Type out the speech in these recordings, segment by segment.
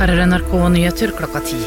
Her NRK Nyheter klokka 10.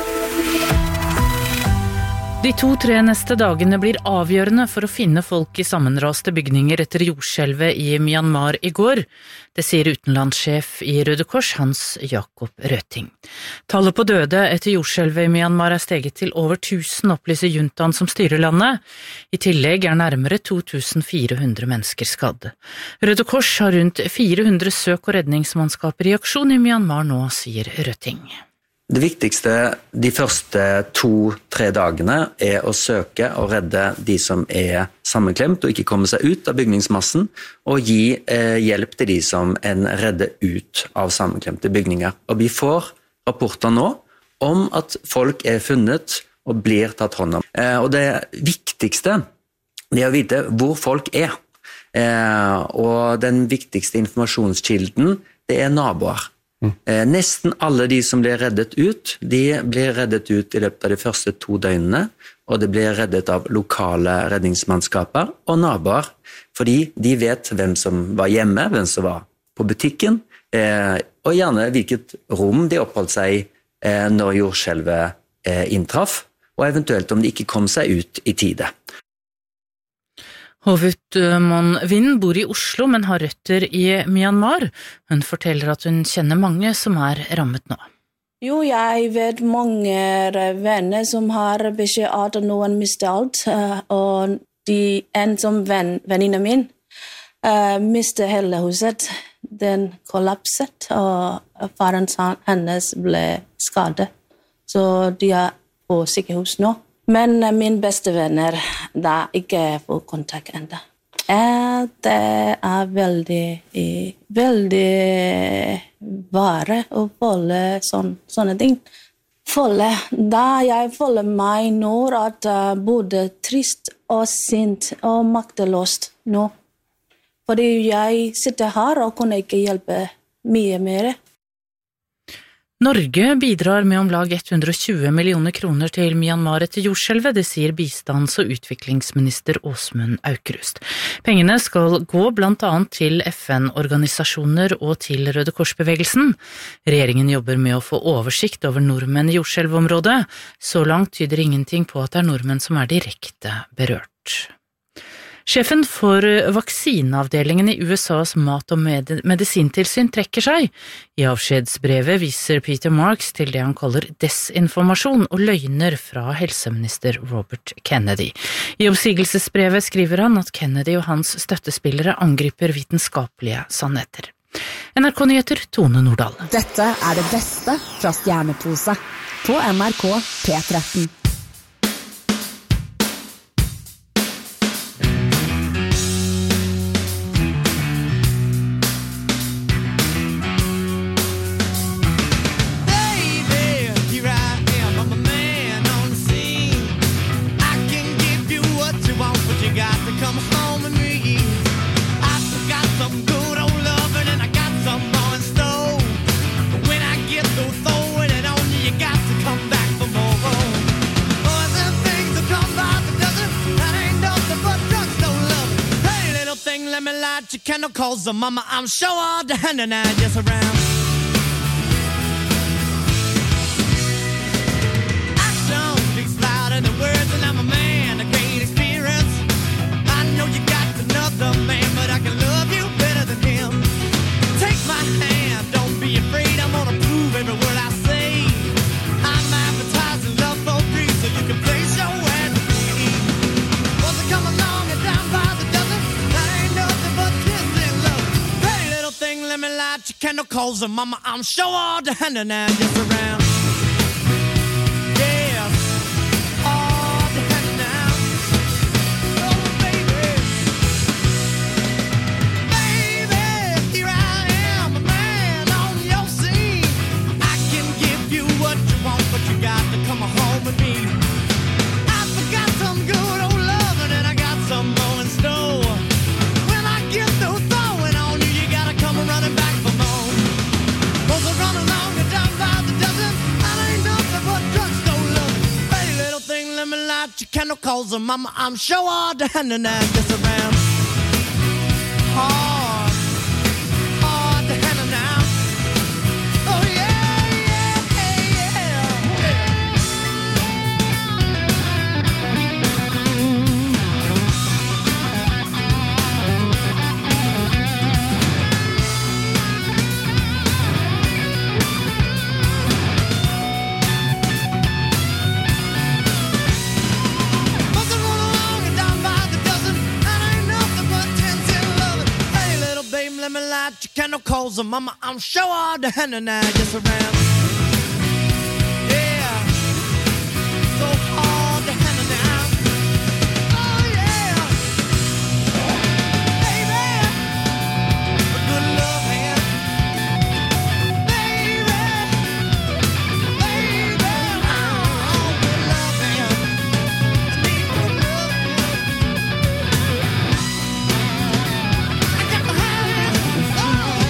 De 2-3 neste dagene blir avgjørende for å finne folk i sammenraste bygninger etter jordskjelvet i Myanmar i går. Det sier utenlandssjef i Røde Kors, Hans Jakob Røting. Tallet på døde etter jordskjelvet i Myanmar steget til over 1000, opplyser juntaen som styrer landet. I tillegg nærmere 2400 mennesker skadd. Røde Kors har rundt 400 søk- og redningsmannskaper i aksjon i Myanmar nå, sier Røting. Det viktigste de første 2-3 dagene å søke og redde de som sammenklemt og ikke komme seg ut av bygningsmassen, og gi hjelp til de som redder ut av sammenklemte bygninger. Og vi får rapporter nå om at folk funnet og blir tatt hånd om. Og det viktigste å vite hvor folk og den viktigste informasjonskilden, det naboer. Nesten alle de som blir reddet ut, de blir reddet ut i løpet av de første 2 døgnene, og det blir reddet av lokale redningsmannskaper og naboer, fordi de vet hvem som var hjemme, hvem som var på butikken, og gjerne hvilket rom de oppholdt seg i når jordskjelvet inntraff, og eventuelt om de ikke kom seg ut i tide. Hovut Mon Vinh bor i Oslo, men har røtter i Myanmar. Hun forteller at hun kjenner mange som rammet nå. Jo, jeg vet mange venner som har beskjed at noen mistet alt, og en som venninne min mistet hele huset. Den kollapset, og faren hennes ble skadet. Så de på sykehus nå. Men min beste venner, da ikke får kontakt enda. Det veldig vare å føle sånne ting. Da jeg føler meg nå at både trist og sint og makteløst nå. Fordi jeg sitter her og kunne ikke hjelpe mye mer. Norge bidrar med om lag 120 millioner kroner til Myanmar etter jordskjelvet, det sier bistands- og utviklingsminister Åsmund Aukrust. Pengene skal gå blant annet til FN-organisasjoner og til Røde Kors-bevegelsen. Regjeringen jobber med å få oversikt over nordmenn i jordskjelvområdet. Så langt tyder ingenting på at det nordmenn som direkte berørt. Sjefen for vaksineavdelingen i USAs mat- og medisintilsyn trekker seg. I avskjedsbrevet viser Peter Marks til det han kaller desinformasjon og løgner fra helseminister Robert Kennedy. I oppsigelsesbrevet skriver han at Kennedy og hans støttespillere angriper vitenskapelige sannheter. NRK Nyheter, Tone Nordahl. Dette det beste fra Stjernepose på NRK P13. Candle calls the mama, I'm sure all the hand and I just around. Action speaks louder than words, and I'm a man of great experience. I know you got another man, but I can love you better than him. Take my hand, don't be afraid, I'm gonna prove every word I say. I'm advertising love for free, so you can place your ad to me. Wants to come along and down by the dozen, that ain't nothing but let me light your candle calls and mama, I'm sure all the hand and I just around. Yeah, all the hand now. Oh baby, baby, here I am, a man on your scene. I can give you what you want, but you got to come home with me. I forgot some good old loving and I got some more in store. When I get through throwing on you, you gotta come running back for more. Cause I run along and down by the dozen, I ain't nothing but drugstore love. Pretty little thing, let me light your candle calls and mama, I'm sure all the hand and I just around. Hard, hard to handle now. Oh yeah, yeah. let me light your candle coals, and mama, I'm sure all the henna now, just around. Yeah, so all the henna now. Oh yeah, baby, a good love hand, baby, oh, good love hand. I need good love hand. I got to have it. Oh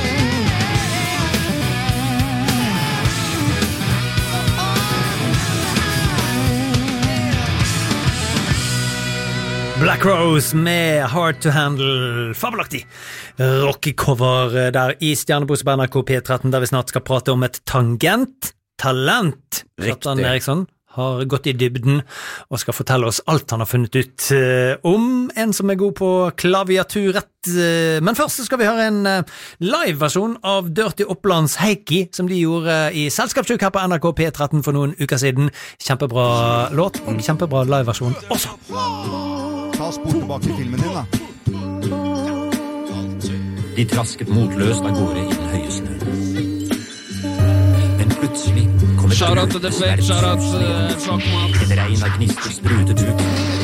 Black Rose med Hard to Handle, fabelaktig rockecover der I Stjernepose på NRK P13, der vi snart skal prate om et talent. Kjartan Eriksson har gått I dybden og skal fortelle oss alt han har funnet ut om en som god på klaviaturrett. Men først så skal vi høre en live-versjon av Dirty Opplands Heikki, som de gjorde I Selskapssjuk her på NRK P13 for noen uker siden. Kjempebra låt og kjempebra live-versjon også. Ta spor tilbake I filmen din da. De trasket motløst av gårde I den høye snø. Men plutselig kom et Shout out to the fake, shout out Flakmat. Et regn av gnister sprutet ut.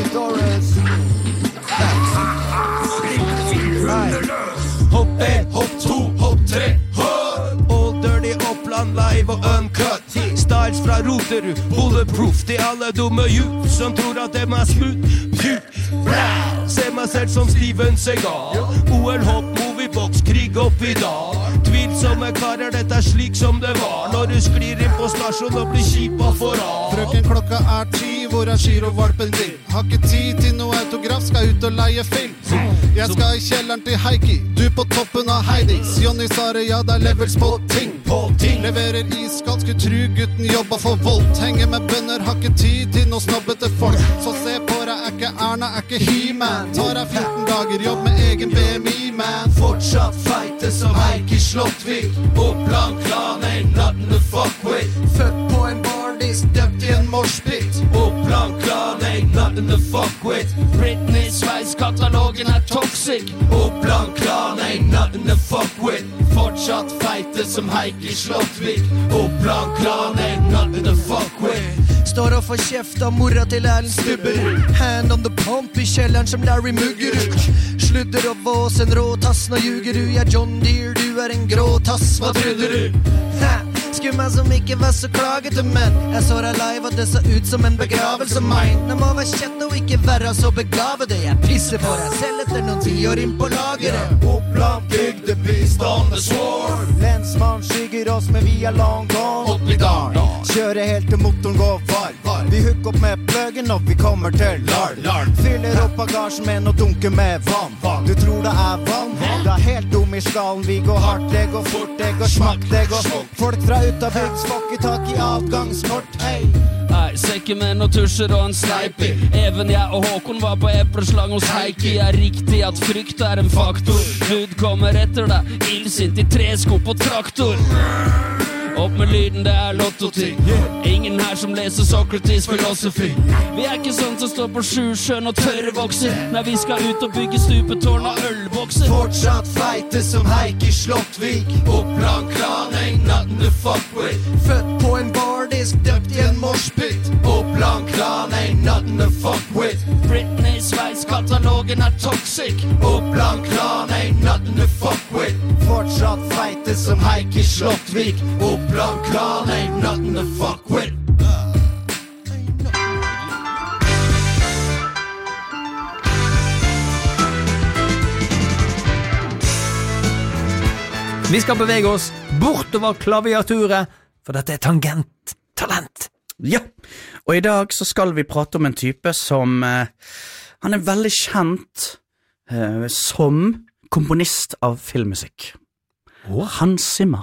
Hopp 1, hopp 2, hopp 3, hopp! All Dirty Oppland live og uncut. Styles fra Roterud, bulletproof. De alle dumme youth som tror at dem smooth. Se meg selv som Steven Seagal. OL hopp, moviebox, krig opp I dag. Tvilsomme karer, dette slik som det var. Når du sklir inn på stasjon og blir kjipa for av. Frøken, klokka 10, hvor girovalpen din? Har ikke tid til noe autograf, skal ut og leie film. Jeg skal I kjelleren til Heikki, du på toppen av Heidis. Jonny Sare, ja, det levels på ting. Leverer iskald, skulle tru gutten jobba for voldt. Henger med bønner, har ikke tid til noe snobbete folk. Så se på deg, ikke Erna, ikke He-Man. Tar deg 14 dager, jobb med egen BMI, man. Fortsatt feite som Heikki Slottvik. Oppland klan ain't nothing to fuck with. Født på en bardisk, døpt I en morspit. Oppland klan ain't nothing to fuck with. Britney Sveis, katalogen toxic. Oppland klan ain't nothing to fuck with. Fortsatt feite som Heikki Slottvik. Oppland klan ain't nothing to fuck with. Står og får kjeft av mora til Erlend Stubberud. Hand on the pump I kjelleren som Larry Muggerud. Sludder og vås, en rå tass, nå ljuger du. Ja, John Deere, du en grå tass. Hva trodde du? Ha! Skumma som ikke var så klagete, men jeg så deg live og det så ut som en begravelse mein. Det må være kjent og ikke være så begavede. Jeg pisser for deg selv etter noen 10 år inn på lageret. Oppland bygde beast on the sword. Lensmann skygger oss, men vi long gone. Opp I dag, kjører helt til motoren går var. Vi hooker opp med pluggen og vi kommer til Lard. Fyller opp bagasjen med noe dunker med vann. Du tror det vann? Det helt dum I skalen. Vi går hardt, det går fort, det går smakk, det går folk fra utabygds, får ikke tak I avgangskort, hei. Nei, sekke med noen tusjer og en sleipi. Even jeg og Håkon var på epleslag hos Heikki. Riktig at frykt en faktor. Lud kommer etter deg, ildsint I 3 sko på traktor. Opp med lyden, det lottoting. Ingen her som leser Socrates philosophy. Vi ikke sånn som står på 7 sjøen og tørre vokser. Nei, vi skal ut og bygge stupetårn og ølbokser. Fortsatt feite som Heikki Slottvik. Oppland klan ain't nothing to fuck with. Født på en bardisk, døpt I en morspit. Oppland klan ain't nothing to fuck with. Britney Sveis, katalogen toxic. Oppland klan ain't nothing to fuck with. Fortsatt feite som Heikki Slottvik. Oppland klan ain't nothing to fuck with. Vi skal bevege oss bortover klaviaturet, for dette talent. Ja, og I dag så skal vi prate om en type som han veldig kjent som komponist av filmmusikk. Hans Zimmer.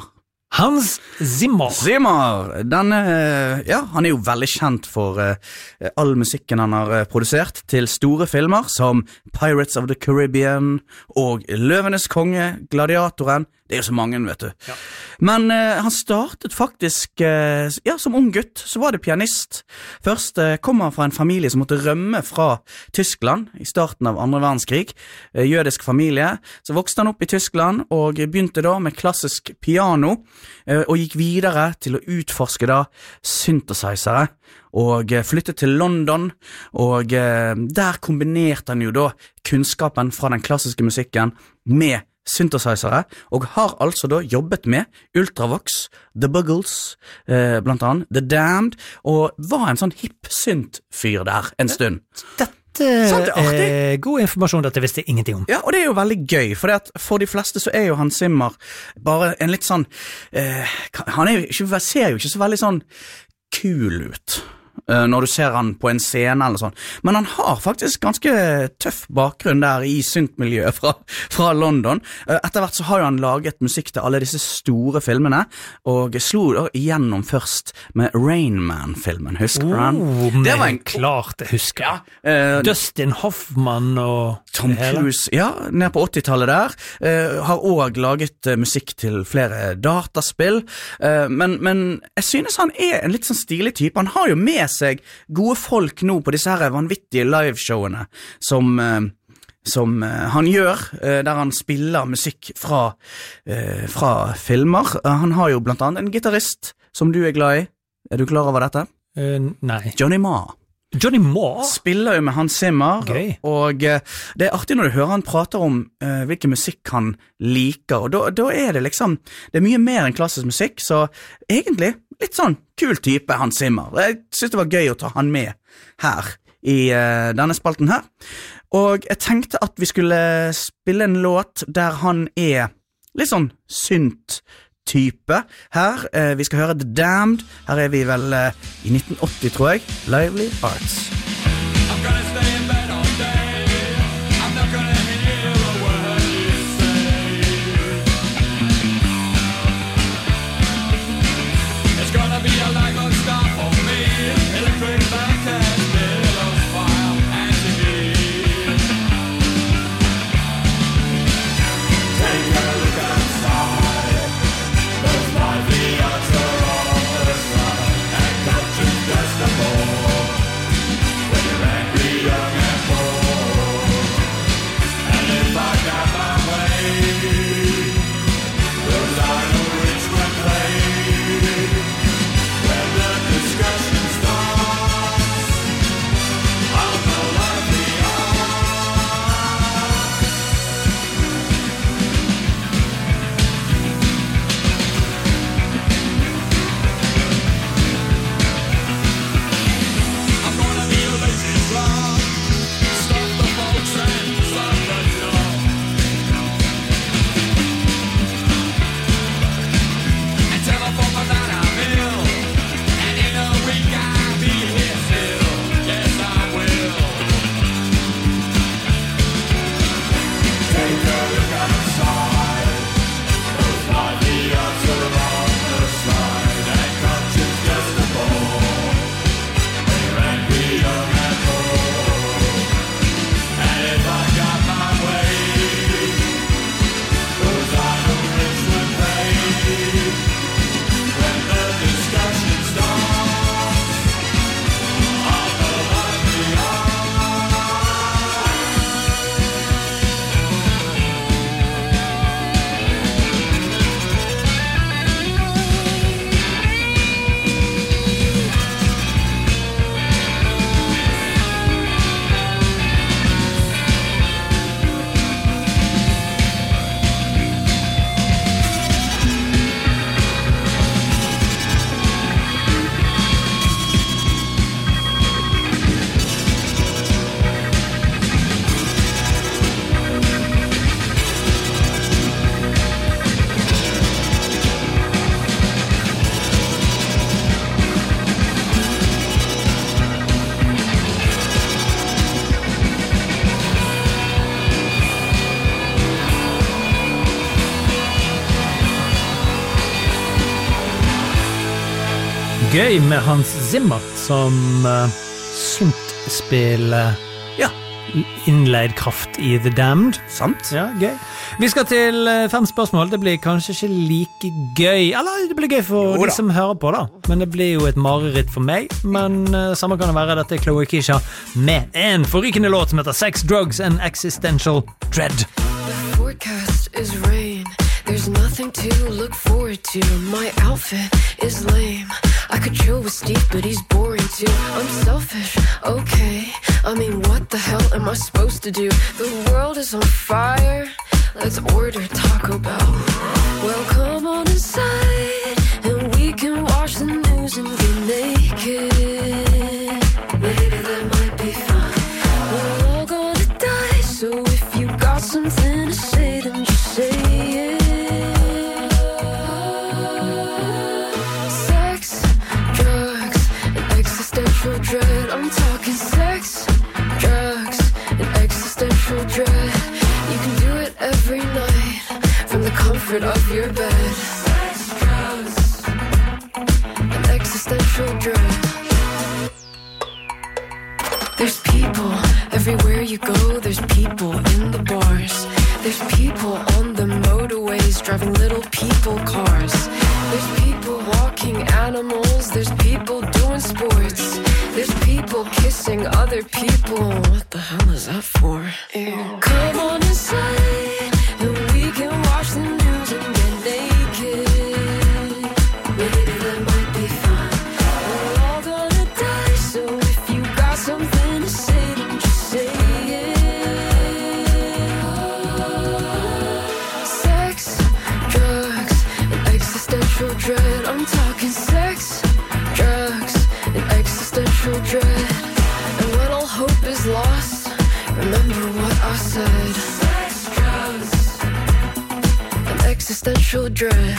Hans Zimmer. Zimmer, han jo veldig kjent for all musikken han har produsert til store filmer som Pirates of the Caribbean og Løvenes konge, Gladiatoren. Det jo så mange, vet du. Ja. Men han startet faktisk, som ung gutt, så var det pianist. Først kom han fra en familie som måtte rømme fra Tyskland i starten av andre verdenskrig. Jødisk familie. Så vokste han opp i Tyskland og begynte da med klassisk piano og gikk videre til å utforske da synthesizere og flyttet til London, og der kombinerte han jo da kunnskapen fra den klassiske musikken med synthesizere, og har altså da jobbet med Ultravox, The Buggles, blant annet The Damned, og var en sånn hip-synt-fyr der en stund. Dette god informasjon, dette visste jeg ingenting om. Ja, og det jo veldig gøy, for de fleste så jo Hans Zimmer bare en litt sånn, han ser jo ikke så veldig sånn kul ut når du ser han på en scene eller sånn, men han har faktisk ganske tøff bakgrunn der i syntmiljøet fra London. Etter hvert så har han laget musikk til alle disse store filmene, og slo da igjennom først med Rain Man-filmen, husker du den? Det var klart jeg husker. Ja, Dustin Hoffman og Tom Cruise, ja, ned på 80-tallet der, har også laget musikk til flere dataspill, men jeg synes han en litt sånn stilig type. Han har jo med seg gode folk nå på disse her vanvittige liveshowene som han gjør, der han spiller musikk fra filmer. Han har jo blant annet en gitarist som du glad i. Du klar over dette? Nei. Johnny Marr. Johnny Marr? Spiller jo med Hans Zimmer, og det artig når du hører han prater om hvilken musikk han liker, og da det liksom, det mye mer enn klassisk musikk, så egentlig litt sånn kul type Hans Zimmer. Jeg synes det var gøy å ta han med her i denne spalten her, og jeg tenkte at vi skulle spille en låt der han litt sånn synt type her. Vi skal høre The Damned. Her vi vel i 1980, tror jeg. Lively Arts. When you're angry, Gøy med Hans Zimmer som syntspiller innleid kraft I The Damned. Sant? Ja, gøy. Vi skal til 5 spørsmål. Det blir kanskje ikke like gøy, eller det blir gøy for de som hører på da. Men det blir jo et mareritt for meg. Men samme kan det være, dette Chloe Keisha med en forrykende låt som heter Sex, Drugs and Existential Dread. The forecast is rain. There's nothing to look forward to. My outfit is lame. I could chill with Steve, but he's boring too. I'm selfish, okay. I mean, what the hell am I supposed to do? The world is on fire. Let's order Taco Bell. Well, come on inside, and we can watch the news and get naked. Maybe that might be fun. We're all gonna die, so if you got something to say, then just say it. Dread. I'm talking sex, drugs, and existential dread. You can do it every night from the comfort of your bed. Sex, drugs, and existential dread. There's people everywhere you go. There's people in the bars. There's people on the motorways driving little people cars. There's people walking animals. There's people doing sports. There's people kissing other people. What the hell is that for? Ew. Come on inside, and we can watch the news and get naked. Maybe that might be fun. We're all gonna die, so if you got something to say, then just say it. Sex, drugs, and existential dread. I'm talking sex, drugs, and existential dread. And when all hope is lost, remember what I said. Sex, drugs, and existential dread.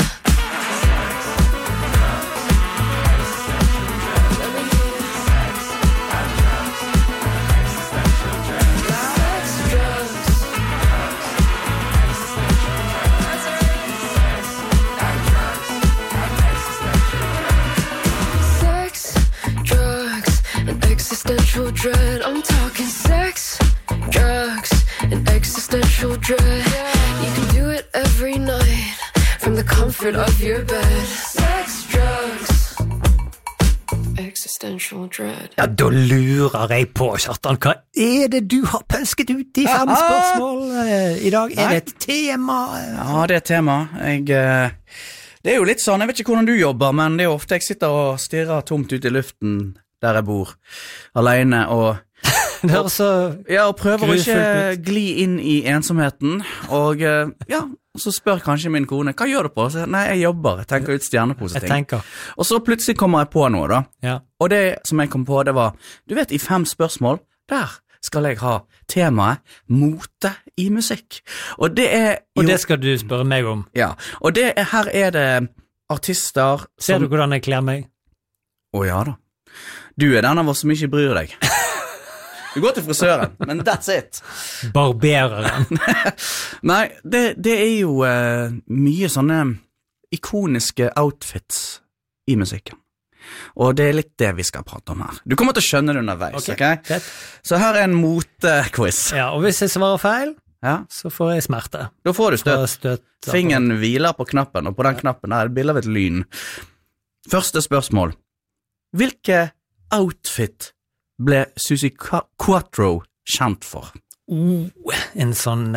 Existential dread. I'm talking sex, drugs, and existential dread. You can do it every night from the comfort of your bed. Sex, drugs, existential dread. Ja, da lurer jeg på, Kjartan, hva det du har pønsket ut I 5 spørsmål I dag? Det et tema? Ja, det et tema. Det jo litt sånn, jeg vet ikke hvordan du jobber, men det ofte jeg sitter og stirrer tomt ut I luften der jeg bor, alene, og prøver å ikke gli inn I ensomheten, og så spør kanskje min kone, hva gjør du på? Så, nei, jeg jobber, jeg tenker ut stjernepose-ting. Og så plutselig kommer jeg på noe da, og det som jeg kom på, det var, du vet, I 5 spørsmål, der skal jeg ha temaet mote I musikk. Og det Og det skal du spørre meg om. Ja, og her det artister som... Ser du hvordan jeg kler meg? Ja da. Du den av oss som ikke bryr deg. Du går til frisøren, men that's it. Barbereren. Nei, det jo mye sånne ikoniske outfits I musikken. Og det litt det vi skal prate om her. Du kommer til å skjønne det underveis, ok? Så her en motequiz. Ja, og hvis jeg svarer feil, så får jeg smerte. Da får du støtt. Fingeren hviler på knappen, og på den knappen er det bilde av et lyn. Første spørsmål. Hvilke outfit ble Suzy Quatro kjent for? En sånn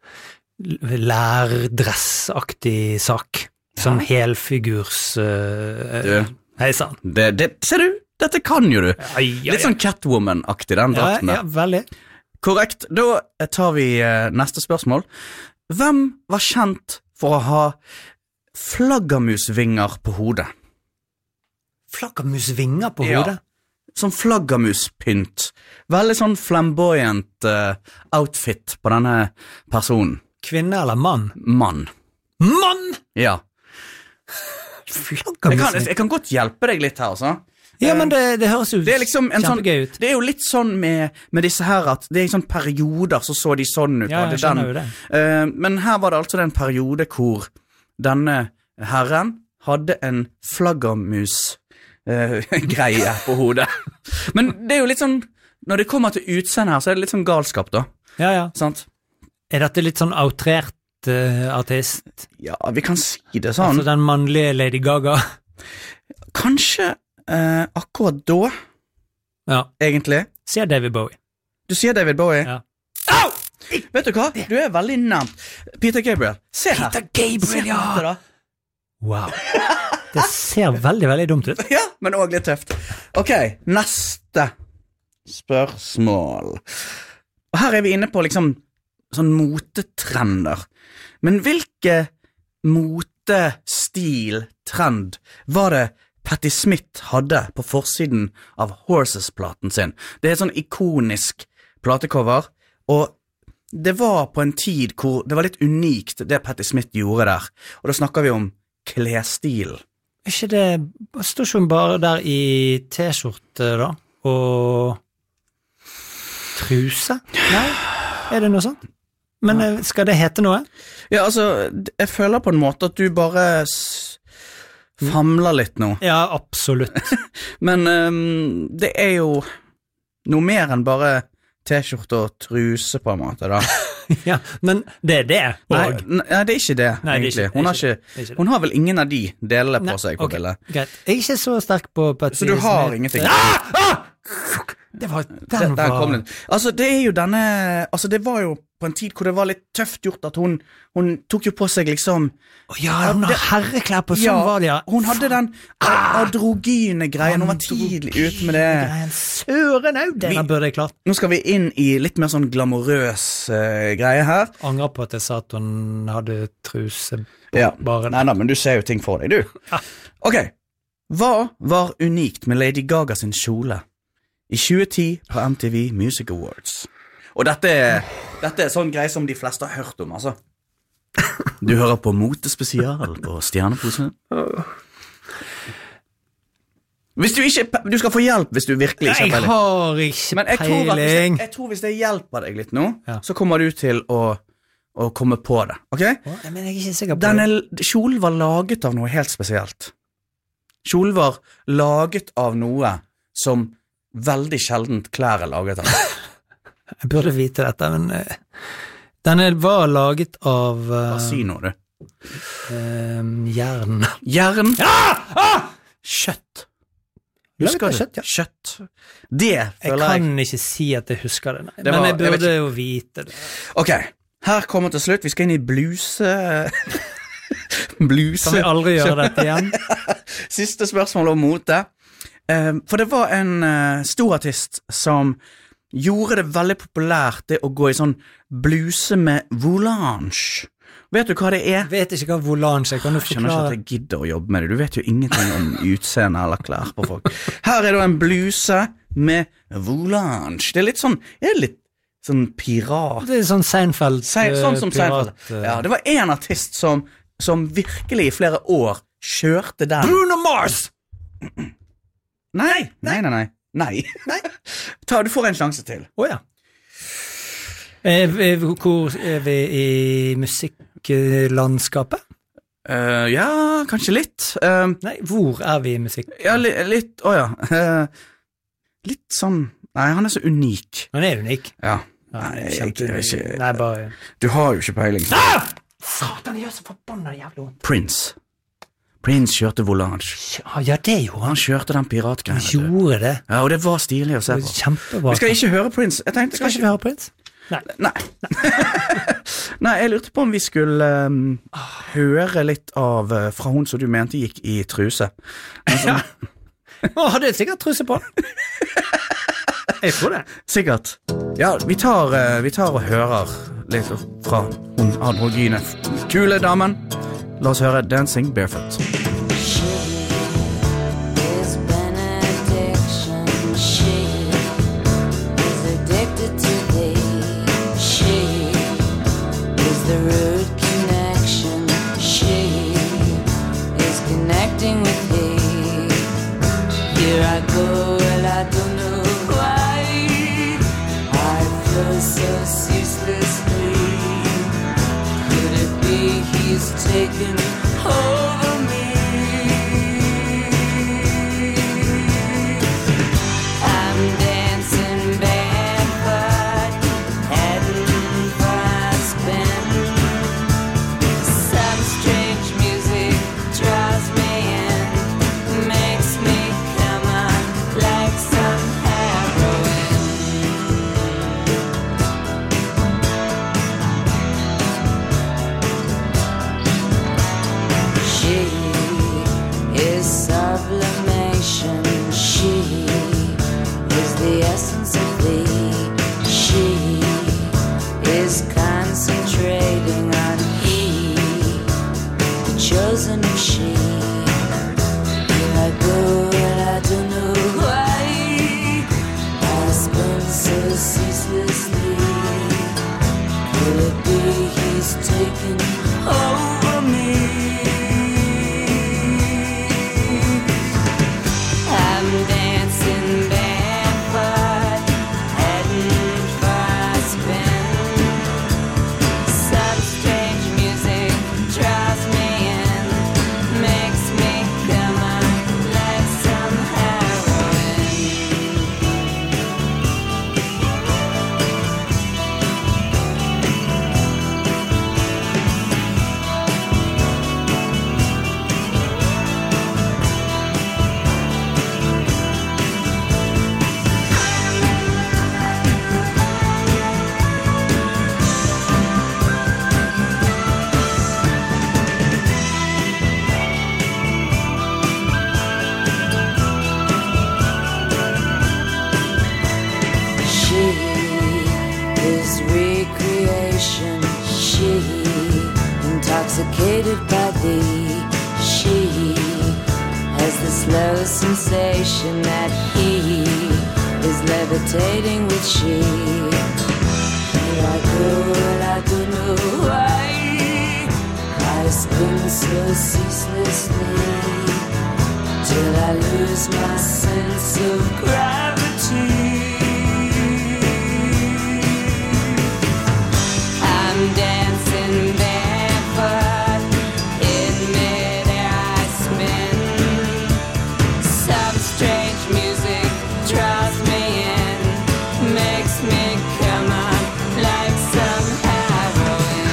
lærdressaktig sak. Som helfigurs... Hei sann. Ser du? Dette kan jo du. Litt sånn Catwoman-aktig, den drakten der. Ja, veldig. Korrekt. Da tar vi neste spørsmål. Hvem var kjent for å ha flaggermusvinger på hodet? Flaggermusvinger på hodet? Sånn flaggermuspynt. Veldig sånn flamboyant outfit på denne personen. Kvinne eller mann? Mann. Mann?! Ja. Flaggermusving. Jeg kan godt hjelpe deg litt her, altså. Ja, men det høres ut det liksom kjempegøy ut. Det jo litt sånn med disse her, at det I sånn perioder så de sånn ut. Ja, jeg skjønner jo det. Men her var det altså den periode hvor denne herren hadde en flaggermus greie på hodet. Men det jo litt sånn, når det kommer til utseende her, så det litt sånn galskap da. Ja. Sant? Dette litt sånn outrert artist? Ja, vi kan si det sånn. Altså den mannlige Lady Gaga? Kanskje akkurat da, egentlig. Sier David Bowie. Du sier David Bowie? Ja. Au! Vet du hva? Du veldig nærmt. Peter Gabriel. Se her. Peter Gabriel, ja. Se her, wow. Det ser veldig, veldig dumt ut. Ja, men også litt tøft. Ok, neste spørsmål. Og her vi inne på liksom sånn motetrender. Men hvilke motestil, trend, var det Patti Smith hadde på forsiden av Horses-platen sin? Det et sånn ikonisk platecover, og det var på en tid hvor det var litt unikt det Patti Smith gjorde der. Og da snakker vi om klesstilen. Ikke det, står ikke hun bare der i t-skjorte da, og truse? Nei, det noe sånt? Men skal det hete noe? Ja, altså, jeg føler på en måte at du bare famler litt nå. Ja, absolutt. Men det jo noe mer enn bare t-skjorte og truse på en måte da. Ja, men det det. Nei, det ikke det, nei, egentlig. Hun har vel ingen av de delene på seg på bildet. Greit. Jeg ikke så sterk på Patti. Så du har ingenting? Det var, den kom den. Altså, det jo denne, altså det var jo på en tid hvor det var litt tøft gjort at hun tok jo på seg liksom ja, hun har herreklær på, sånn var det, ja. Hun hadde den androgyne greien, hun var tidlig ut med det. Søren au, denne burde jeg klart. Nå skal vi inn i litt mer sånn glamorøs greie her. Angrer på at jeg sa at hun hadde truse bare. Nei, men du ser jo ting for deg, du. Ja. Ok, hva var unikt med Lady Gaga sin kjole i 2010 på MTV Music Awards? Og dette sånn greie som de fleste har hørt om, altså. Du hører på Motespesial på Stjerneposen. Hvis du ikke, du skal få hjelp hvis du virkelig ikke har peiling. Jeg har ikke peiling. Jeg tror hvis det hjelper deg litt nå, så kommer du til å komme på det, ok? Men jeg ikke sikker på det. Kjolen var laget av noe helt spesielt. Kjolen var laget av noe som veldig sjeldent klær laget av. Jeg burde vite dette, men denne var laget av hva sier nå, du? Jern. Jern? Kjøtt. Husker du? Kjøtt, ja. Kjøtt. Det føler jeg kan ikke si at jeg husker det, nei. Men jeg burde jo vite det. Ok, her kommer til slutt. Vi skal inn i bluse. Kan vi aldri gjøre dette igjen? Siste spørsmål om mote. For det var en stor artist som gjorde det veldig populært det å gå i sånn bluse med volange. Vet du hva det er? Vet ikke hva volange er, kan du forklare? Jeg skjønner ikke at jeg gidder å jobbe med det, du vet jo ingenting om utseende eller klær på folk. Her da en bluse med volange. Det litt sånn pirat. Det sånn Seinfeld. Sånn som Seinfeld. Ja, det var en artist som virkelig i flere år kjørte den. Bruno Mars! Nei. Du får en sjanse til. Åja. Hvor vi i musikklandskapet? Ja, kanskje litt. Nei, hvor vi i musikk? Ja, litt, litt sånn, nei, han så unik. Han unik? Ja. Nei, jeg vet ikke. Nei, bare... Du har jo ikke peiling. Satan, jeg gjør så forbannet jævlig vondt. Prince kjørte volange. Ja, det gjorde han. Han kjørte den piratgreien. Han gjorde det. Ja, og det var stilig å se på. Kjempebra. Vi skal ikke høre Prince. Skal ikke høre Prince? Nei. Nei, jeg lurte på om vi skulle høre litt av fra hun som du mente gikk i truse. Altså, hadde jeg sikkert truse på. Jeg tror det. Sikkert. Ja, vi tar og hører litt fra hun androgyne kule damen. La oss høre Dancing Barefoot. Taking over me. chosen machine. Here I go and I don't know why I spin so ceaselessly. Could it be he's taken over me? I'm dancing barefoot, heading for a spin. Some strange music draws me in, makes me come on like some heroin. She is recreation. She intoxicated by thee. She has the slow sensation that he is levitating with she. Here I go and I don't know why I spin so ceaselessly till I lose my sense of gravity. I'm dancing barefoot, in midair I spin. Some strange music draws me in, makes me come on like some heroin.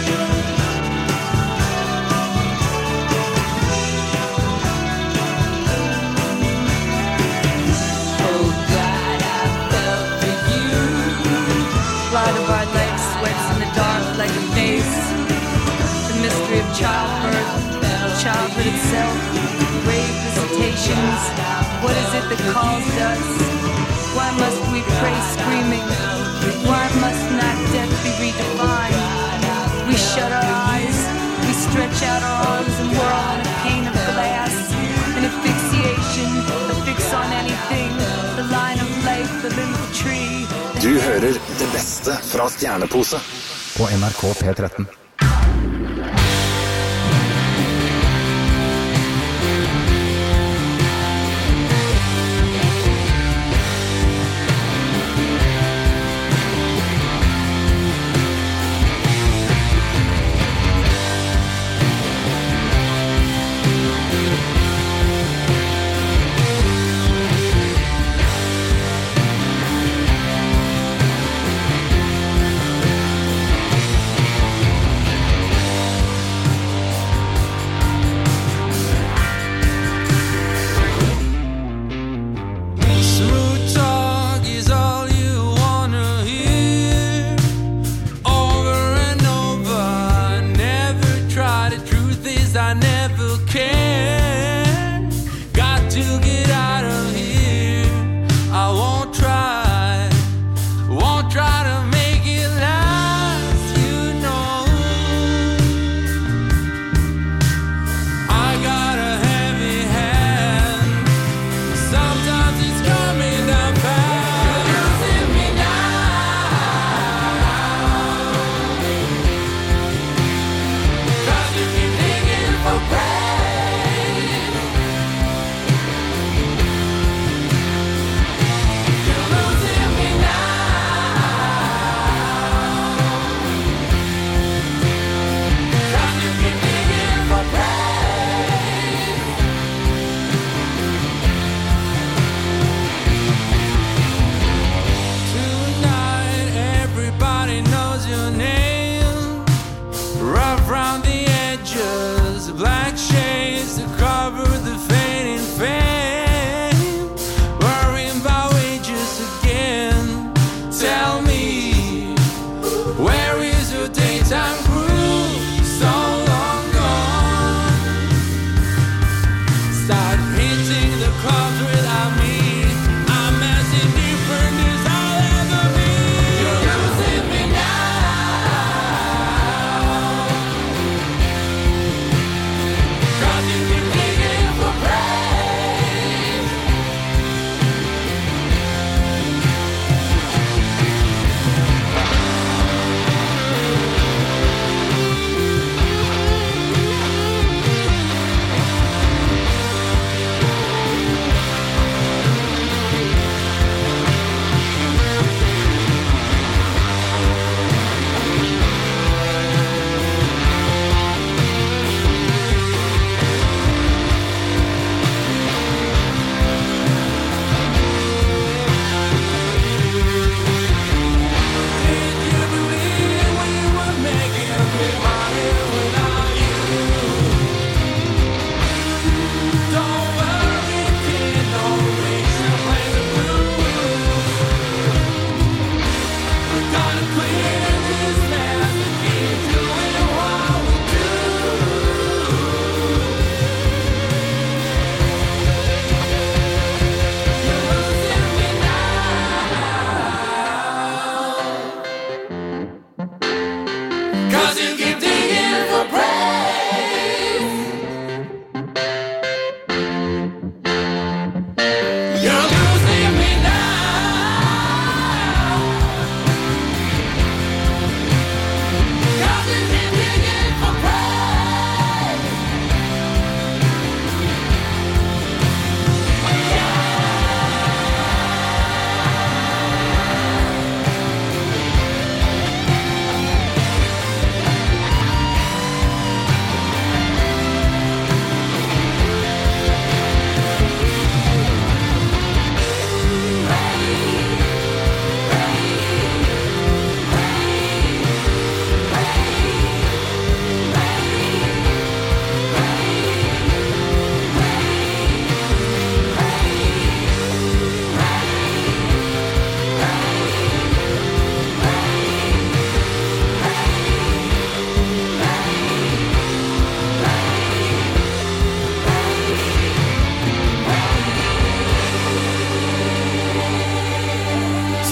Oh God, I fell for you. Light of our legs sweats in the dark like a face. The mystery of childbirth, childhood itself, grave visitations. What is it that calls us? Why must we pray screaming? Why must not death be redefined? We shut our eyes, we stretch out our arms and whirl in a pane of glass. An asphyxiation, a fix on anything. The line of life, the limb of tree. Du hører det beste fra Stjernepose på NRK P13.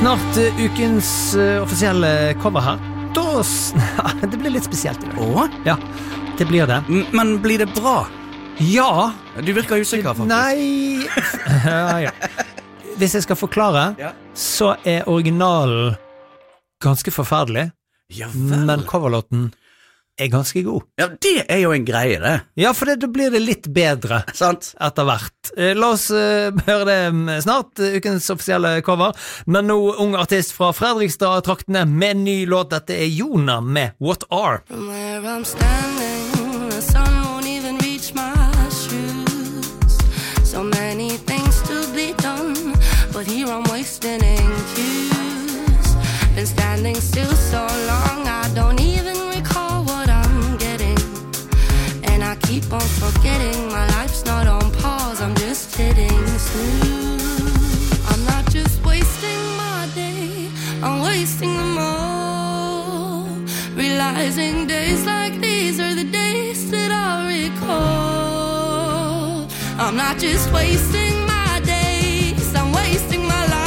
Snart ukens offisielle cover her. Det blir litt spesielt I dag. Åh? Ja, det blir det. Men blir det bra? Ja. Du virker usikker, faktisk. Nei. Ja. Hvis jeg skal forklare, så originalen ganske forferdelig. Ja vel. Men coverlåten ganske god. Ja, det jo en greie, det. Ja, for da blir det litt bedre. Sant. Etter hvert. La oss høre det snart, ukens offisielle cover. Men nå ung artist fra Fredrikstad-traktene med en ny låt. Dette Jona med What Are. From where I'm standing, the sun won't even reach my shoes. So many things to be done, but here I'm wasting cues. Been standing still so long, I don't even recall what I'm getting. And I keep on forgetting my life's not on pause, I'm just hitting snooze. I'm not just wasting my day, I'm wasting them all. Realizing days like these are the days that I recall. I'm not just wasting my days, I'm wasting my life.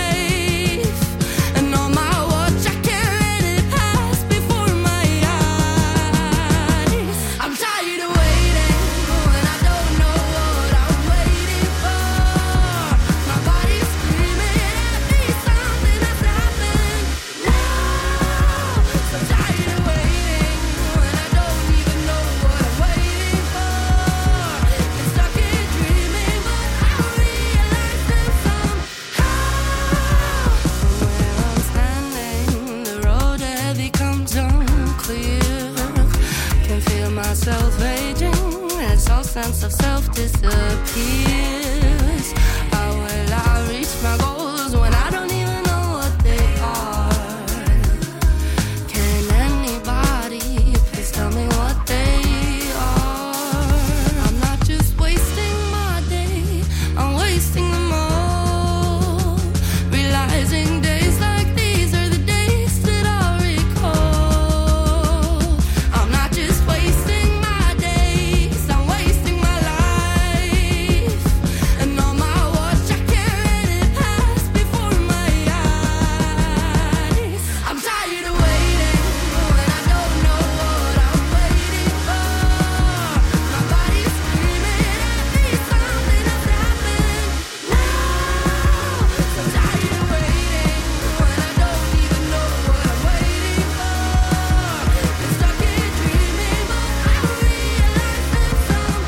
And on my watch I can't let it pass before my eyes. I'm tired of waiting when I don't know what I'm waiting for. My body's screaming at me, something has happened now. So tired of waiting when I don't even know what I'm waiting for. Been stuck in dreaming, but I realize that somehow from where I'm standing, the road ahead becomes unclear. Can feel myself raging as all sense of self disappears. How will I reach my goals when I don't even know what they are? Can anybody please tell me what they are? I'm not just wasting my day, I'm wasting them all. Realizing days like these are the days that I recall. I'm not just wasting my days, I'm wasting my life. And on my watch I can't let it pass before my eyes. I'm tired of waiting when I don't know what I'm waiting for. My body's screaming at me, something has happened now. I'm tired of waiting when I don't even know what I'm waiting for. Been stuck in dreaming, but I realize that somehow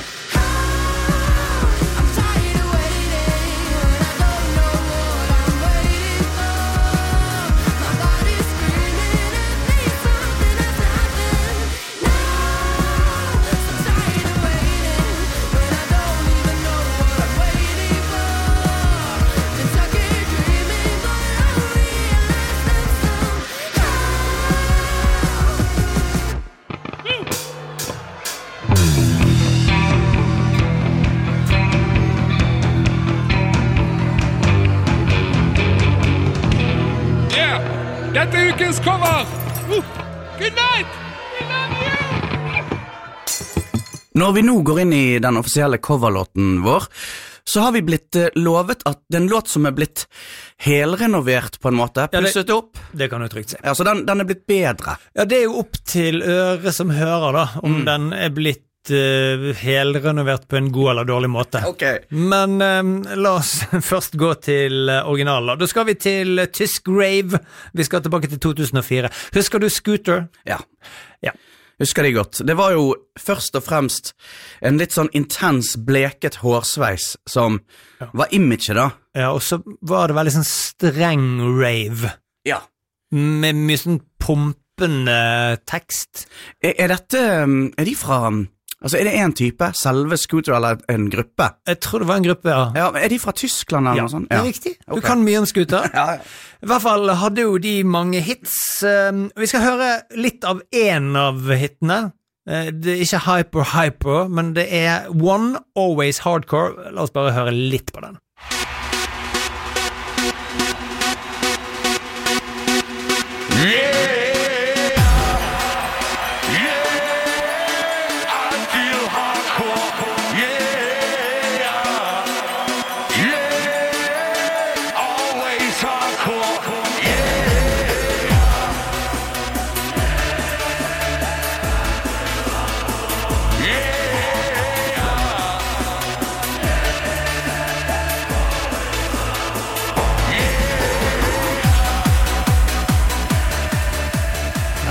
I'm tired of waiting when I don't know what I'm waiting for. My body's screaming at me, something has happened now. I'm tired of waiting when I don't even know what I'm waiting for. Been stuck in dreaming, but I realize that Yeah, dette ukens cover. Good night. We love you. Når vi nå går inn i den offisielle coverlåten vår, så har vi blitt lovet at det en låt som blitt helrenovert på en måte, pusset opp. Det kan du trygt si. Ja, så den blitt bedre. Ja, det jo opp til øret som hører da, om den blitt helrenovert på en god eller dårlig måte. Ok. Men la oss først gå til originalen. Da skal vi til tysk rave. Vi skal tilbake til 2004. Husker du Scooter? Ja. Ja. Husker de godt. Det var jo først og fremst en litt sånn intens bleket hårsveis som var imaget da. Ja, og så var det veldig sånn streng rave. Ja. Med mye sånn pumpende tekst. Er de fra... Altså, er det en type, selve Scooter eller en gruppe? Jeg tror det var en gruppe, ja. Ja, er de fra Tyskland eller noe sånt? Ja, det riktig. Du kan mye om Scooter. Ja. I hvert fall hadde jo de mange hits. Vi skal høre litt av en av hitene. Det ikke Hyper, men det One, Always Hardcore. La oss bare høre litt på den. Always hardcore.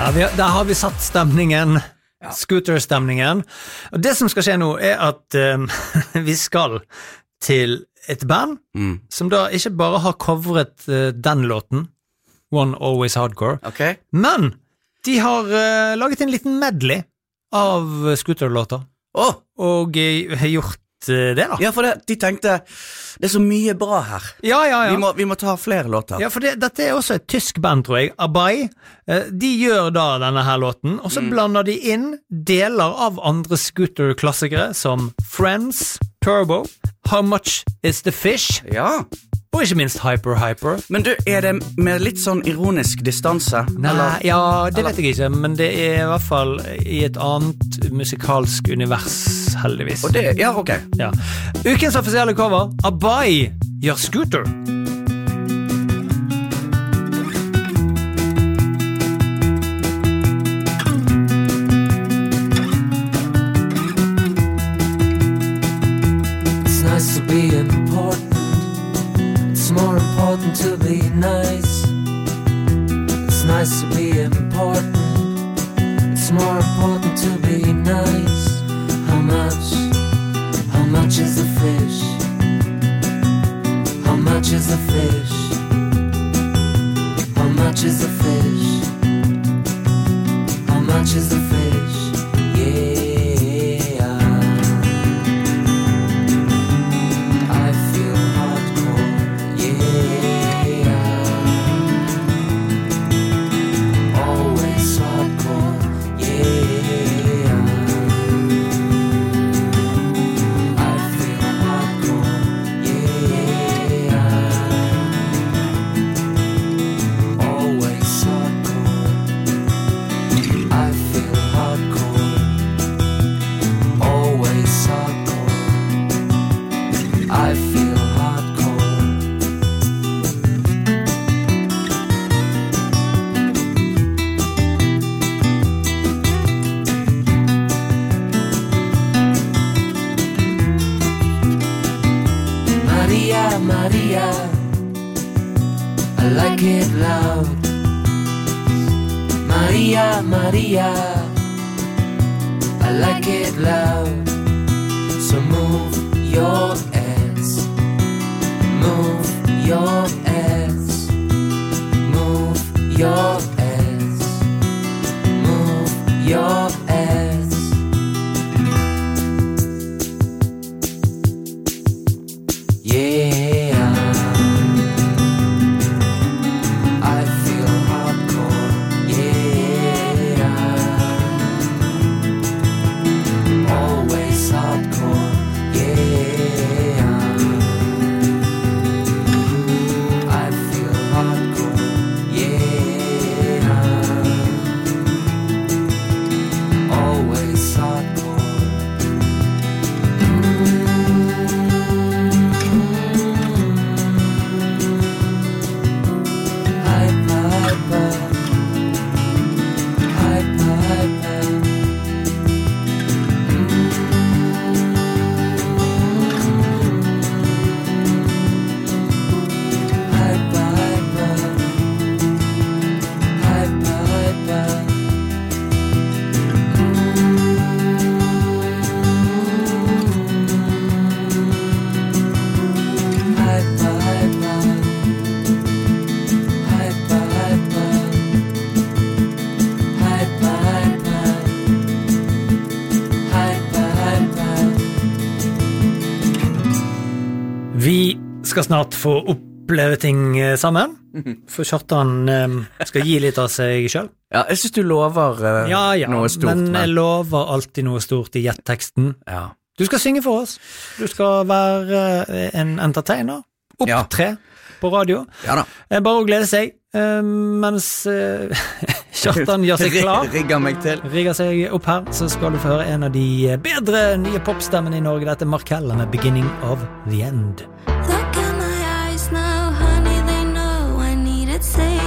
Der har vi satt stemningen, scooter-stemningen. Og det som skal skje nå at vi skal til et band som da ikke bare har covret den låten, One Always Hardcore, men de har laget en liten medley av scooter-låter. Og har gjort det da. Ja, for de tenkte, det så mye bra her. Ja. Vi må ta flere låter. Ja, for dette også et tysk band, tror jeg. Abai, de gjør da denne her låten, og så blander de inn deler av andre scooter-klassikere, som Friends, Turbo, How Much Is The Fish? Ja. Og ikke minst Hyper. Men du, det med litt sånn ironisk distanse? Nei, det vet jeg ikke, men det I hvert fall I et annet musikalsk univers, heldigvis. Og det, ok. Ja. Ukens offisielle cover, Abai gjør Scooter. It's nice to be important. It's more important to be nice. It's nice to be important. It's more important to be nice. How much is the fish? How much is the fish? How much is the fish? How much is the fish? Yeah. I feel hardcore. Yeah. Always hardcore. Yeah. I feel hardcore. Yeah. Always hardcore. I feel hardcore. Always hardcore. I feel hardcore. Maria, I like it loud. Maria, I like it loud. So move your ass, move your ass, move your ass, move your ass. Yeah, I feel hardcore. Yeah, always hardcore. Yeah, I feel hardcore. Yeah, always hardcore. Vi skal snart få oppleve ting sammen, for Kjartan skal gi litt av seg selv. Ja, jeg synes du lover noe stort. Men jeg lover alltid noe stort I gjetteksten. Ja. Du skal synge for oss. Du skal være en entertainer. Opptre på radio. Ja da. Bare å glede seg, mens Kjartan gjør seg klar. Rigger seg opp her, så skal du få høre en av de bedre nye popstemmene I Norge. Dette Markella med Beginning of the End. Look in my eyes now, honey, they know I needed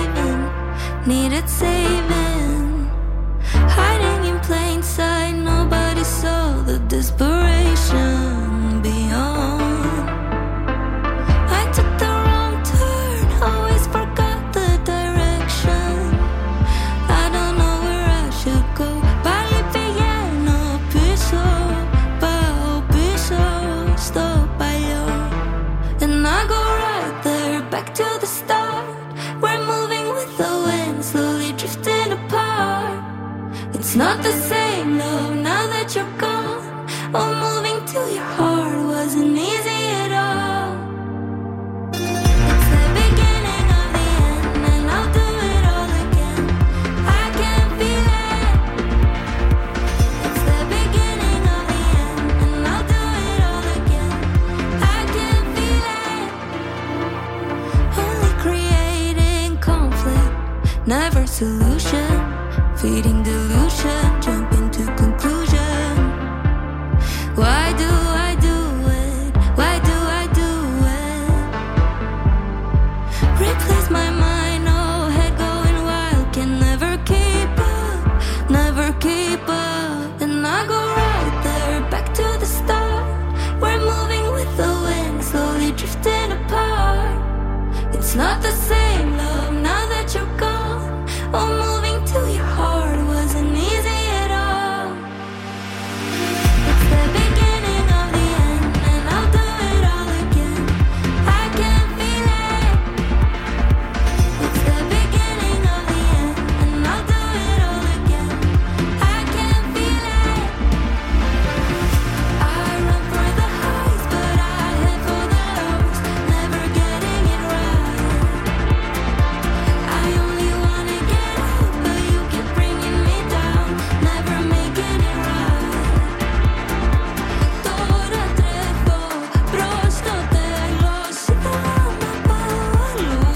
saving. Hiding in plain sight, nobody saw the desperation beyond. I took the wrong turn, always forgot the direction. I don't know where It's not the same love now that you're gone. Oh, moving to your heart wasn't easy at all. It's the beginning of the end, and I'll do it all again. I can feel it. It's the beginning of the end, and I'll do it all again. I can feel it. Only creating conflict, never solution. Feeding delusion, jumping to conclusion. Why do I do it? Why do I do it? Replace my mind, oh, head going wild. Can never keep up, never keep up. And I go right there, back to the start. We're moving with the wind, slowly drifting apart. It's not the same love now that you're gone. Oh, moving to your heart wasn't easy at all. It's the beginning of the end, and I'll do it all again. I can feel it. It's the beginning of the end, and I'll do it all again. I can feel it. I run for the highs, but I head for the lows, never getting it right. I only wanna get out, but you keep bringing me down, never making it right. Τώρα τρέχω, προς το τέλος, σηκώνομαι από αλλού.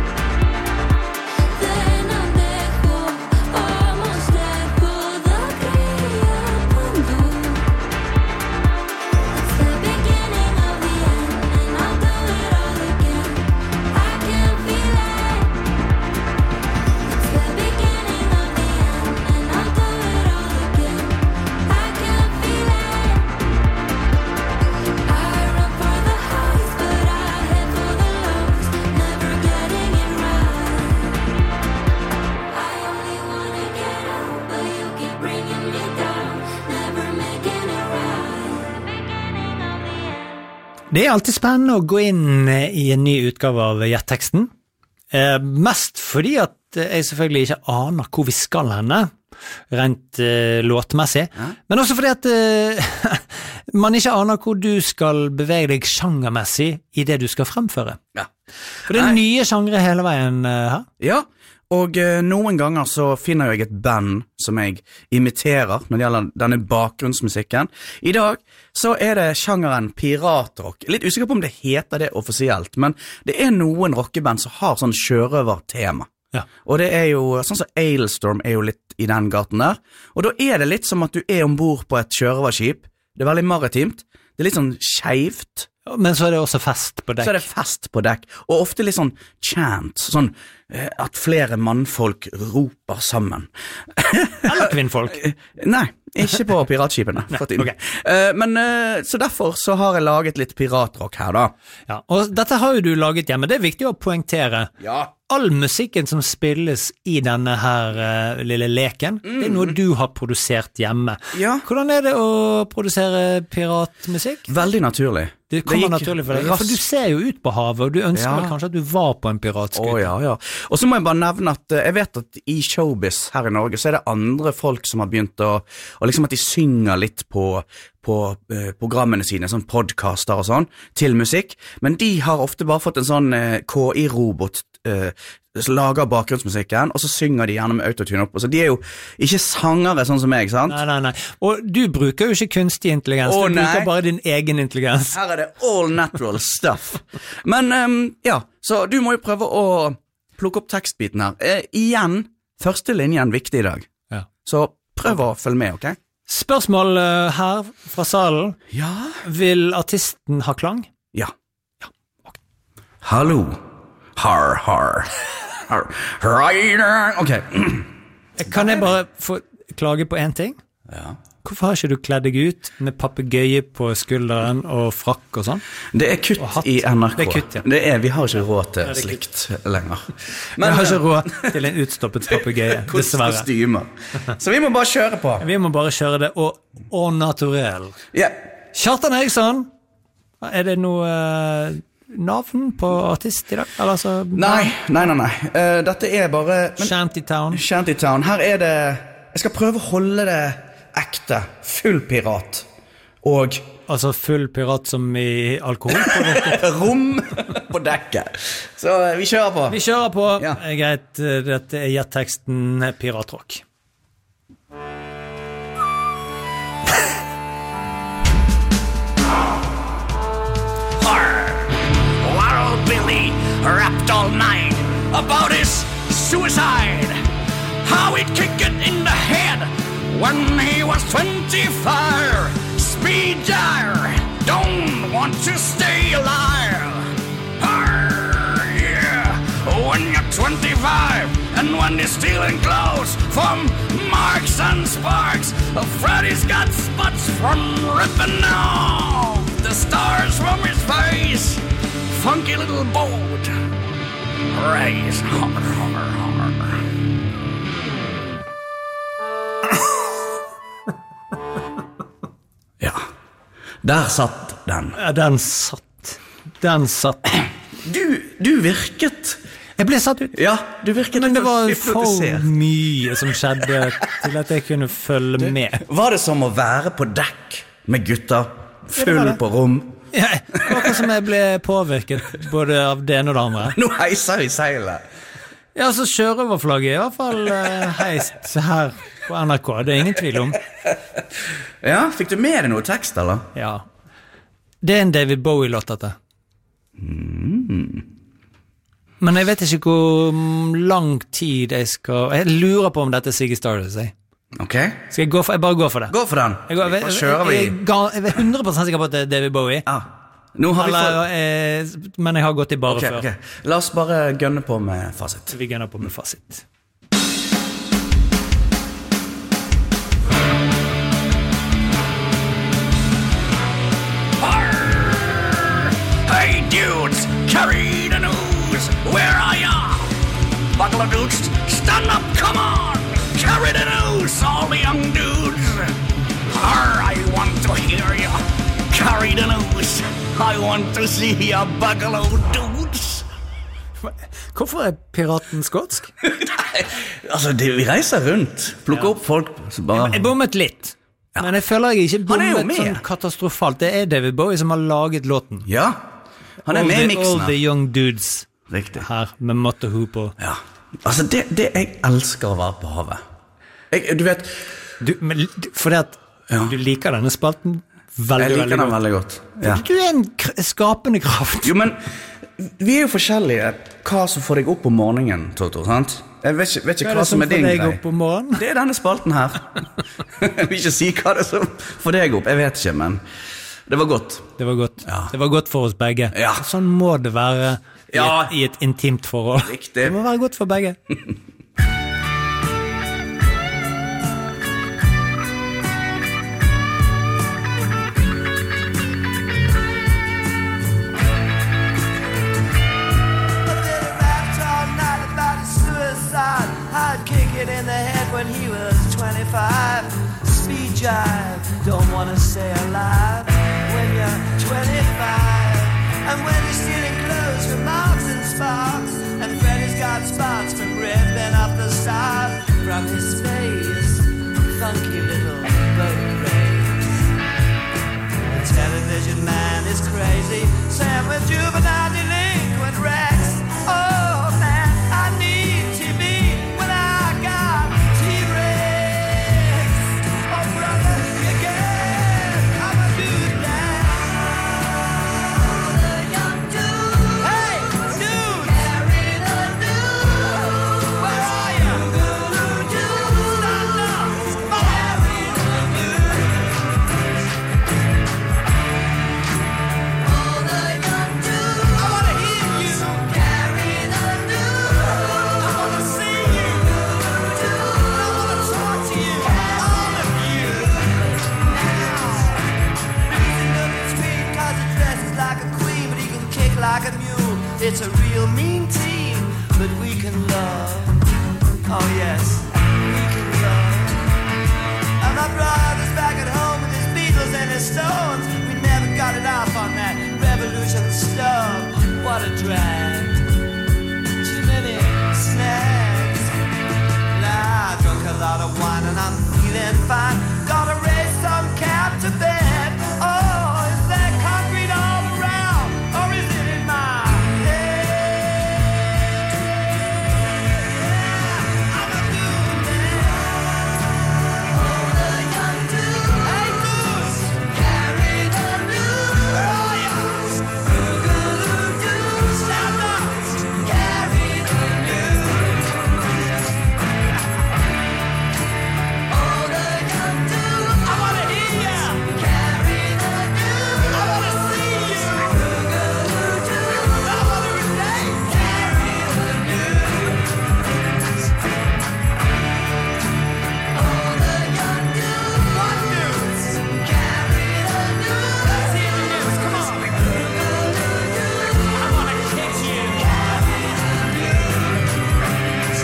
Δεν αντέχω, όμως τρέχω, δάκρυα παντού. It's the beginning of the end, and I'll do it all again. I can feel it. It's the beginning of the end, and I'll do it all again. I can feel it. I run for the highs, but I head for the lows, never getting it right. I only wanna get out, but you keep bringing me down, never making it right. Beginning of the end. Det alltid spennende å gå inn i en ny utgave av Gjetteksten. Mest fordi at jeg selvfølgelig ikke aner hvor vi skal henne, rent låtmessig, men også fordi at man ikke aner hvor du skal bevege deg sjangermessig i det du skal fremføre. Ja. For det er nye sjangre hele veien her. Ja, og noen ganger så finner jeg et band som jeg imiterer når det gjelder denne bakgrunnsmusikken. I dag så er det sjangeren piratrock. Litt usikker på om det heter det offisielt, men det er noen rockeband som har sånn sjørøvertema. Ja. Og det er jo, sånn som Ailstorm er jo litt i den gaten der, og da er det litt som at du er ombord på et sjørøverskip. Det er veldig maritimt, det er litt sånn skjevt. Men så er det også fest på dekk. Så er det fest på dekk, og ofte litt sånn chant, sånn at flere mannfolk roper sammen. Eller kvinnfolk? Nei, ikke på piratskipene. Okay. Men så derfor så har jeg laget litt piratrock her da. Ja, og dette har jo du laget hjemme, det er viktig å poengtere. Ja. All musikken som spilles i denne her lille leken, det er noe du har produsert hjemme. Ja. Hvordan er det å produsere piratmusikk? Veldig naturlig. Det kommer naturlig for deg, for du ser jo ut på havet, og du ønsker vel kanskje at du var på en piratskutt. Ja. Og så må jeg bare nevne at jeg vet at i showbiz her i Norge, så er det andre folk som har begynt å liksom at de synger litt på programmene sine, sånn podcaster og sånn, til musikk, men de har ofte bare fått en sånn KI-robot som lager bakgrunnsmusikken, og så synger de gjerne med autotune opp, så de er jo ikke sangere sånn som meg, sant? Nei, og du bruker jo ikke kunstig intelligens, du bruker bare din egen intelligens. Her er det all natural stuff. Men ja, så du må jo prøve å plukke opp tekstbiten her. Igjen, første linjen viktig i dag. Ja. Så prøv å følge med, ok? Spørsmål her fra salen. Ja? Vil artisten ha klang? Ja. Okay. Hallo. Har. Ok. Kan jeg bare få klage på en ting? Ja. Hvorfor har ikke du kledd deg ut med papegøye på skulderen og frakk og sånn? Det er kutt i NRK. Det er kutt, ja. Vi har ikke råd til slikt lenger. Men vi har ikke råd til en utstoppet papegøye, dessverre. Kostymer. Så vi må bare kjøre på. Vi må bare kjøre det, og naturell. Ja. Kjartan Eriksson, er det noe navn på artist i dag? Nei. Dette er bare... Shantytown. Her er det Jeg skal prøve å holde det ekte, full pirat. Og altså full pirat som i alkohol på dekket? Rom på dekket. Så vi kjører på. Vi kjører på. Ja. Greit, dette teksten Piratrock. Wild Billy rapped all night about his suicide. How he'd kick it in the head when he was 25. Speed gyre, don't want to stay alive. Yeah, when you're 25 and when you're stealing clothes from Marks and Sparks, Freddy's got spots from ripping off the stars from his face. Funky little boat, race, homer, homer, homer. Ja, der satt den. Ja, den satt. Du virket. Jeg ble satt ut. Ja, du virket. Men det var for mye som skjedde til at jeg kunne følge med. Var det som å være på dekk med gutter, full på rom? Ja, akkurat som jeg ble påvirket både av det ene og det andre. Nå heiser vi seilet. Ja, så sjørøverflagget i hvert fall heist her på NRK, det er ingen tvil om. Ja, fikk du med deg noe tekst, eller? Ja. Det er en David Bowie-låt, dette. Men jeg vet ikke hvor lang tid jeg skal... Jeg lurer på om dette er Ziggy Stardust, jeg. Ok. Skal jeg gå for... Jeg bare går for det. Gå for den. Hva kjører vi? Jeg er 100% sikker på at det er David Bowie. Ja. Nå har men jeg har gått i bare før. Okay. La oss bare gønne på med fasit. Vi gønner på med fasit. Hey dudes, carry the news. Where are ya? Buckle of dudes, stand up, come on. Carry the news, all the young dudes. I want to hear ya. Carry the news. I want to see ya, buckle of dudes. Hvorfor er piraten skotsk? Nei, altså vi reiser rundt. Plukker opp folk. Bare... Jeg bommet litt. Ja. Men jeg føler jeg ikke bommet sånn katastrofalt. Det er David Bowie som har laget låten. Ja, han er med i mixen. All the young dudes. Riktig. Her med Motte Hooper. Ja, altså det jeg elsker å være på havet. Du vet... For det at du liker denne spalten veldig, jeg liker den veldig godt. Ja. Du er en skapende kraft. Jo, men vi er jo forskjellige. Hva som får deg opp om morgenen, Toto, sant? Jeg vet ikke hva som er din greie. Det er denne spalten her. Jeg vil ikke si hva det er som får deg opp. Jeg vet ikke, men det var godt. Det var godt. Ja. Det var godt for oss begge. Ja. Sånn må det være i et intimt forhold. Riktig. Det må være godt for begge. In the head when he was 25. Speed jive, don't wanna stay alive when you're 25. And when you're stealing clothes from Marks and Sparks, and Freddy's got spots from ripping up the stars from his face. Funky little boat race. The television man is crazy, Sam with juvenile delinquent Rex. Oh man, I need TV when I it's a real mean team, but we can love. Oh yes, we can love. And my brother's back at home with his Beatles and his Stones. We never got it off on that revolution stuff. What a drag. Too many snags. Nah, I drunk a lot of wine and I fine. Gotta raise some cab to bed. Oh, is there concrete all around, or is it in my head? I'm a new man. Oh, the young dude. Hey, dudes, carry the news. Oh, yes. Boogaloo-doo, stand up. Carry the news. Oh, the young dude. I wanna hear ya. Carry the news. I wanna see you. Boogaloo-doo. I wanna relate. Carry the news. Oh, the young dude. What news? Carry the news. Let's hear the news. Come on. Boogaloo-doo. I wanna kiss you. Carry the news.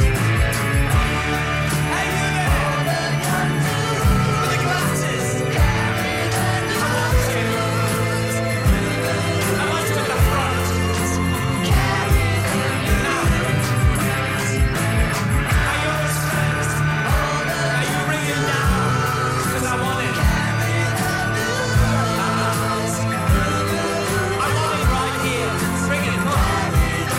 Hey, you there. Oh, the young dude. With the glasses. Carry the news. I want you. I want you at the front. Carry the news. Are you upstairs? Are you ringing now? 'Cause I want it. Carry the news. I want it right here. Bring it. Bring it.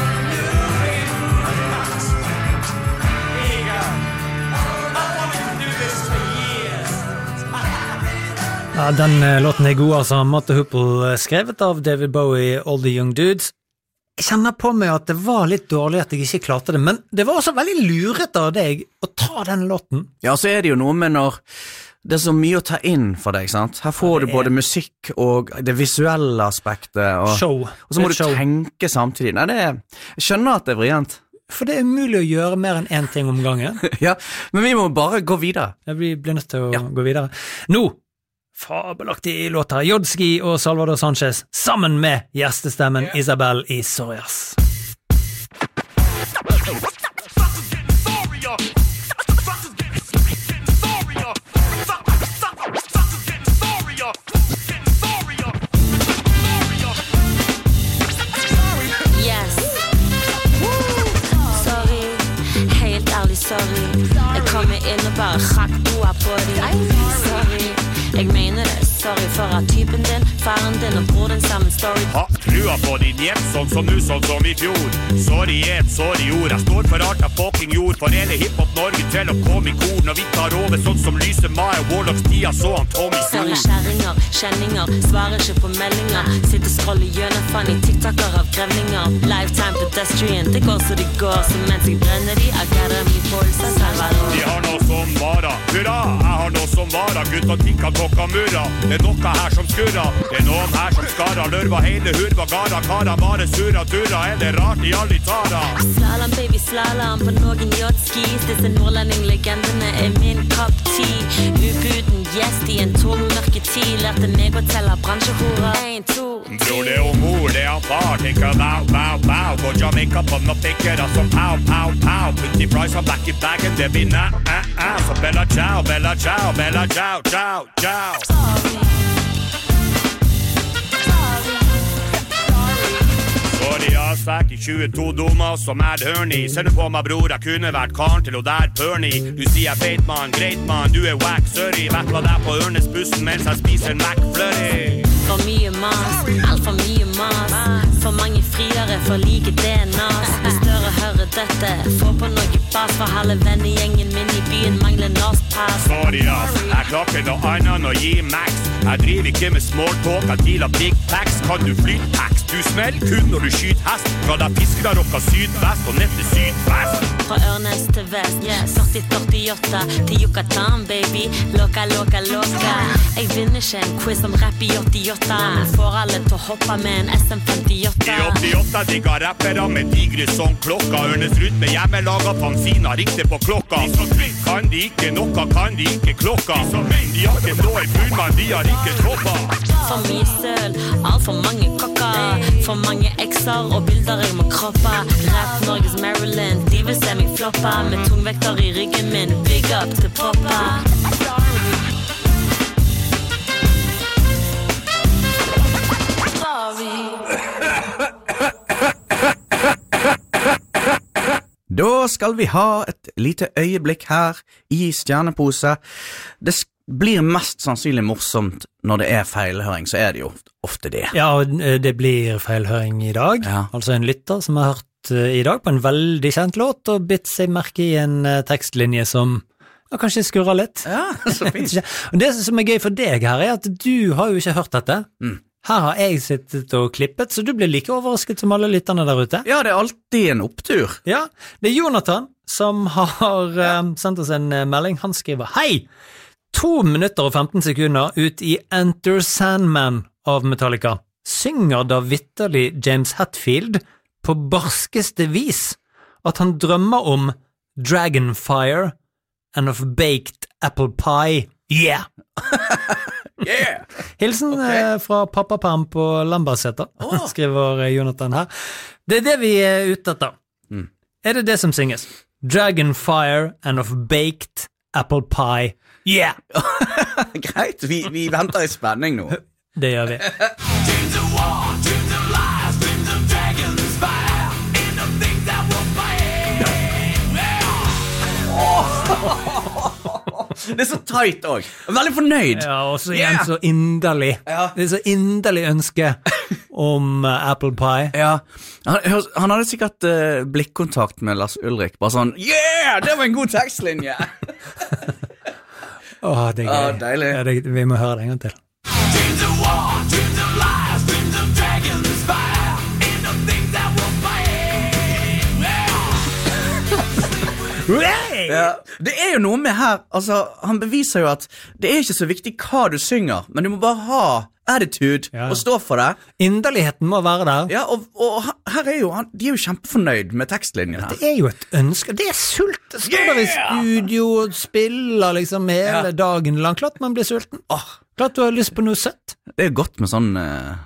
Here you go. I wanted to do this for years. Ja, den låten god, altså. Matt og Hoople, skrevet av David Bowie, All the Young Dudes. Jeg kjenner på meg at det var litt dårlig at jeg ikke klarte det, men det var også veldig luret av deg å ta den låten. Ja, så det jo noe med når det så mye å ta inn for deg, sant? Her får du både musikk og det visuelle aspektet, og Show. og så må du tenke samtidig. Nei, jeg skjønner at det vrient. For det mulig å gjøre mer enn en ting om gangen. Ja, men vi må bare gå videre. Vi blir nødt til å gå videre. Nå, fabelaktig låt her. Jodski og Salvador Sanchez, sammen med gjestestemmen Isabel i Sorias. Yes. Sorry, helt ærlig sorry. Jeg kommer inn og bare hakk doa på dem. Sorry, jeg mener det. Sorry for at typen din, faren din og bror din sammen story. Ha trua på din hjem, sånn som nu, sånn som i fjor. Sorry et, sorry ord. Jeg står for alt av fucking jord. For hele hiphop Norge til å komme i kor. Når vi tar over sånn som lyser Maya Warlocks-tida, så han Tommy Sue. Sorry kjæringer, kjenninger, svarer ikke på meldinger. Sitter scroller gjennom funny TikToker av grevlinger. Lifetime pedestrian, det går så det går. Så mens jeg brenner de, jeg gærer min følelse Salvador. De har noe som varer, hurra, jeg har noe som varer. Gutta tikka kokka murra, det noe her som skurra. Det noen her som skarra, lørva hele hurva gara. Kara bare surra durra, det rart de aldri tara. Slalom baby slalom på noen yachtskis. Disse nordlending-legendene min kopp te. Ubuden gjest i en tornmørke tid. Lærte meg å telle bransjehora. 1, 2, 3. Bror det mor, det far. Tenker bow, bow, bow. Går Jamaica på noen pikker, som pow, pow, pow. Putti fries og back i bagen, det blir så bella ciao, bella ciao, bella ciao, ciao, ciao. Sorry, jeg har sagt i 22 dommer som hørni. Ser du på meg, bror, jeg kunne vært karen til å der pørni. Du sier feit man, greit man, du wack, sorry. Vettla deg på ørnesbussen mens jeg spiser en McFlurry. For mye mas, alt for mye mas. For mange friere, for like DNAs. Hvis dere hører dette, få på noe bas. For halve vennegjengen min i byen mangler norsk pass. Sorry, ass, jeg klakker noe annet enn å gi max. Jeg driver ikke med small talk, jeg dealer big packs. Kan du flytte packs? Du smeller kun når du skyter hest. Fra deg fisker rocka sydvest og ned til sydvest. Fra Ørnes til vest, 40-48 til Yucatan, baby. Loka, loka, loka. Jeg vinner ikke en quiz om rap i 88, men får alle til å hoppe med en SM58. I 88 digger rappere med digre som klokka. Ørnes rundt med hjemmelaga fanzina, riktig på klokka. Kan de ikke noe, kan de ikke klokka. De har ikke nå i fullmann, de har ikke troppa. For mye søl, alt for mange kokker. For mange ekser og bilder jeg må kroppe. Rap Norges Maryland, de vil se meg floppa. Med tungvekter i ryggen min, big up til poppa. Da skal vi ha et lite øyeblikk her i Stjernepose. Det blir mest sannsynlig morsomt når det feilhøring, så det jo ofte det. Ja, og det blir feilhøring I dag. Altså en lytter som har hørt I dag på en veldig kjent låt og bitt seg merke I en tekstlinje som kanskje skurrer litt. Ja, så fint. Og det som gøy for deg her at du har jo ikke hørt dette. Her har jeg sittet og klippet, så du blir like overrasket som alle lytterne der ute. Ja, det alltid en opptur. Ja, det Jonathan som har sendt oss en melding. Han skriver, hei! 2 minutter og 15 sekunder ut I Enter Sandman av Metallica. Synger da vitterlig James Hetfield på barskeste vis at han drømmer om Dragonfire and of baked apple pie. Yeah! Yeah! Hilsen fra pappaperm på Lambertseter, skriver Jonathan her. Det det vi ute etter. Det det som synges? Dragonfire and of baked apple pie. Yeah! Greit, vi venter I spenning nå. Det gjør vi. Det så tight også. Veldig fornøyd. Ja, og så igjen så inderlig. Det så inderlig ønske om apple pie. Ja, han hadde sikkert blikkontakt med Lars Ulrik. Bare sånn, yeah, det var en god tekstlinje. Det gøy. Deilig. Ja, vi må høre det en gang til. Ja, det jo noe med her, altså, han beviser jo at det ikke så viktig hva du synger, men du må bare ha attitude og stå for det. Inderligheten må være der. Ja, og her jo, de jo kjempefornøyd med tekstlinjen her. Det jo et ønske, det sult. Står der I studio og spiller liksom hele dagen lang. Klart man blir sulten. Klart du har lyst på noe søtt. Det godt med sånn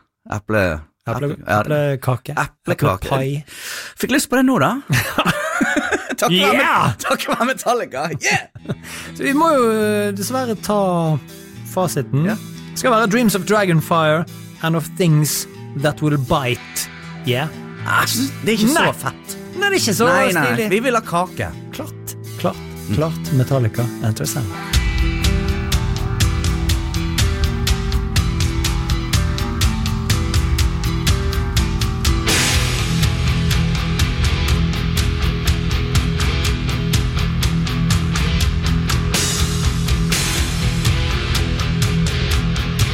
eplekake. Eplepai. Fikk lyst på det nå da? Takk for Metallica. Så vi må jo dessverre ta fasiten. Det skal være Dreams of Dragonfire and of Things That Will Bite. Det ikke så fett. Nei, det ikke så stilig. Vi vil ha kake. Klart Metallica Enter Sandman.